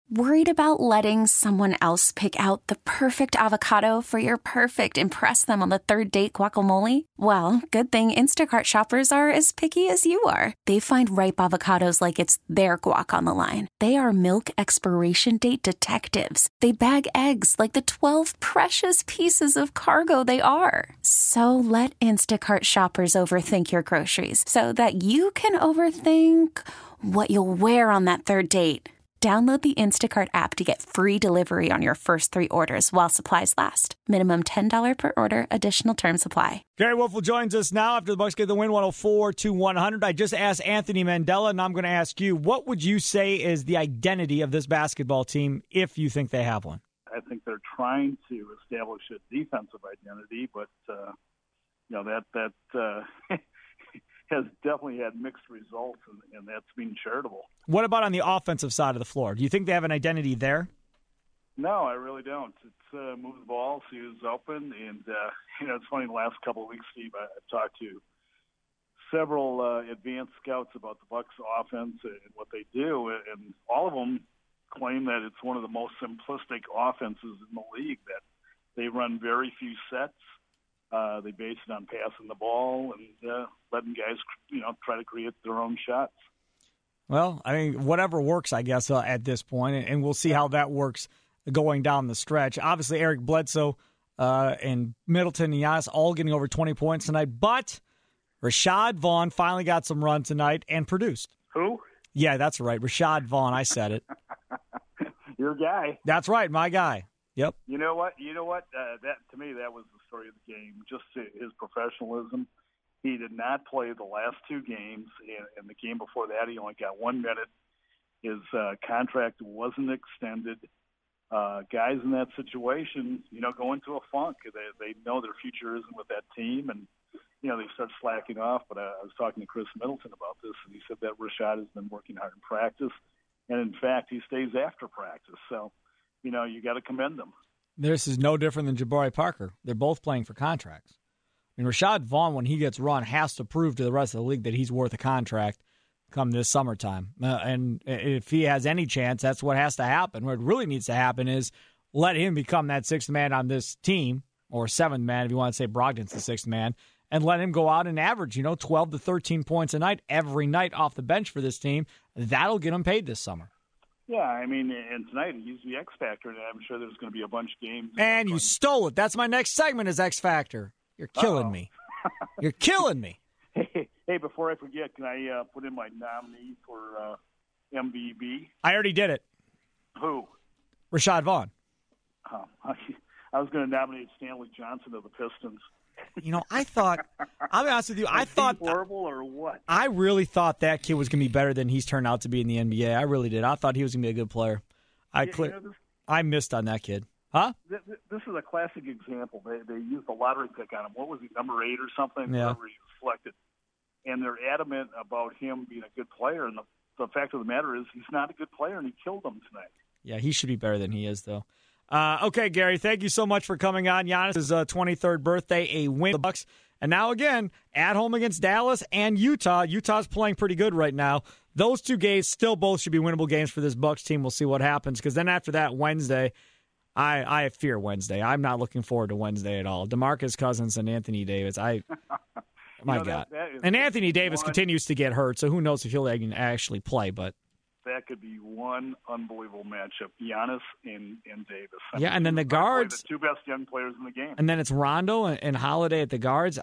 Worried about letting someone else pick out the perfect avocado for your perfect impress them on the third date guacamole? Well, good thing Instacart shoppers are as picky as you are. They find ripe avocados like it's their guac on the line. They are milk expiration date detectives. They bag eggs like the 12 precious pieces of cargo they are. So let Instacart shoppers overthink your groceries so that you can overthink what you'll wear on that third date. Download the Instacart app to get free delivery on your first 3 orders while supplies last. Minimum $10 per order. Additional terms apply. Gary Woelfel joins us now after the Bucs get the win 104-100. I just asked Anthony Mandela, and I'm going to ask you, what would you say is the identity of this basketball team if you think they have one? I think they're trying to establish a defensive identity, but that has definitely had mixed results, and that's been charitable. What about on the offensive side of the floor? Do you think they have an identity there? No, I really don't. It's move the ball, see who's open, and it's funny. The last couple of weeks, Steve, I've talked to several advanced scouts about the Bucs offense and what they do, and all of them claim that it's one of the most simplistic offenses in the league. That they run very few sets. They base it on passing the ball and letting guys, try to create their own shots. Well, I mean, whatever works, I guess, at this point, and we'll see how that works going down the stretch. Obviously, Eric Bledsoe and Middleton and Giannis all getting over 20 points tonight, but Rashad Vaughn finally got some run tonight and produced. Who? Yeah, that's right. Rashad Vaughn, I said it. Your guy. That's right, my guy. Yep. You know what? That to me, that was the story of the game. Just his professionalism. He did not play the last 2 games, and the game before that, he only got 1 minute. His contract wasn't extended. Guys in that situation, go into a funk. They know their future isn't with that team, and they start slacking off. But I was talking to Chris Middleton about this, and he said that Rashad has been working hard in practice, and in fact, he stays after practice. So, you got to commend them. This is no different than Jabari Parker. They're both playing for contracts. I mean, Rashad Vaughn, when he gets run, has to prove to the rest of the league that he's worth a contract come this summertime. And if he has any chance, that's what has to happen. What really needs to happen is let him become that 6th man on this team, or 7th man if you want to say Brogdon's the 6th man, and let him go out and average, 12 to 13 points a night every night off the bench for this team. That'll get him paid this summer. Yeah, I mean, and tonight he's the X Factor, and I'm sure there's going to be a bunch of games. And you stole it. That's my next segment is X Factor. You're killing me. You're killing me. Hey, before I forget, can I put in my nominee for MVP? I already did it. Who? Rashad Vaughn. I was going to nominate Stanley Johnson of the Pistons. I thought, I'll be honest with you, I thought horrible or what? I really thought that kid was going to be better than he's turned out to be in the NBA. I really did. I thought he was going to be a good player. I missed on that kid. Huh? This is a classic example. They used a lottery pick on him. What was he, number 8 or something? Yeah. Wherever he was selected. And they're adamant about him being a good player. And the fact of the matter is he's not a good player, and he killed them tonight. Yeah, he should be better than he is, though. Okay, Gary, thank you so much for coming on. Giannis' 23rd birthday, a win for the Bucs. And now again, at home against Dallas and Utah. Utah's playing pretty good right now. Those 2 games still both should be winnable games for this Bucs team. We'll see what happens. Because then after that, Wednesday, I fear Wednesday. I'm not looking forward to Wednesday at all. DeMarcus Cousins and Anthony Davis. My God. And Anthony Davis continues to get hurt, so who knows if he'll actually play. But that could be one unbelievable matchup, Giannis and Davis. And then the guards. The 2 best young players in the game. And then it's Rondo and Holiday at the guards.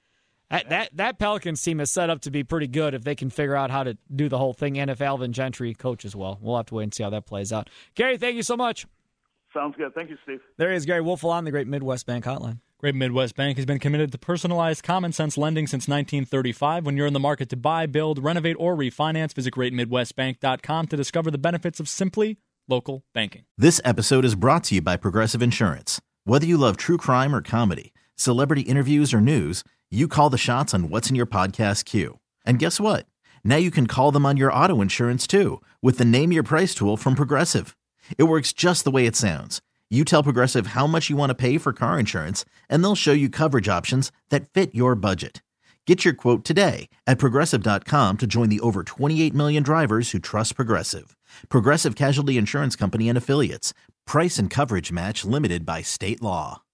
That Pelicans team is set up to be pretty good if they can figure out how to do the whole thing. And if Alvin Gentry coaches well. We'll have to wait and see how that plays out. Gary, thank you so much. Sounds good. Thank you, Steve. There is Gary Woelfel on the Great Midwest Bank Hotline. Great Midwest Bank has been committed to personalized, common-sense lending since 1935. When you're in the market to buy, build, renovate, or refinance, visit greatmidwestbank.com to discover the benefits of simply local banking. This episode is brought to you by Progressive Insurance. Whether you love true crime or comedy, celebrity interviews or news, you call the shots on what's in your podcast queue. And guess what? Now you can call them on your auto insurance, too, with the Name Your Price tool from Progressive. It works just the way it sounds. You tell Progressive how much you want to pay for car insurance, and they'll show you coverage options that fit your budget. Get your quote today at Progressive.com to join the over 28 million drivers who trust Progressive. Progressive Casualty Insurance Company and Affiliates. Price and coverage match limited by state law.